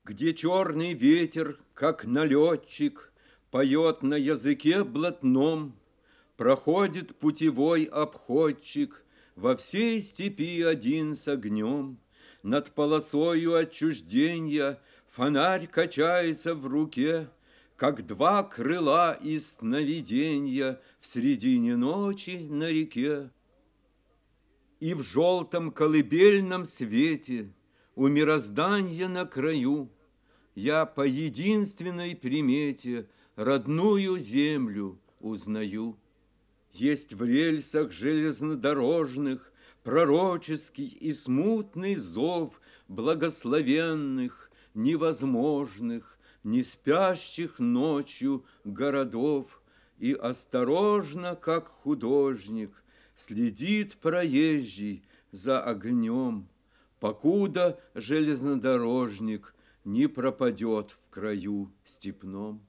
Где черный ветер, как налетчик, поет на языке блатном, проходит путевой обходчик во всей степи один с огнем. Над полосою отчужденья фонарь качается в руке, как два крыла из сновиденья в средине ночи на реке. И в желтом колыбельном свете у мирозданья на краю я по единственной примете родную землю узнаю. Есть в рельсах железнодорожных пророческий и смутный зов благословенных, невозможных, не спящих ночью городов. И осторожно, как художник, следит проезжий за огнем, покуда железнодорожник не пропадет в краю степном.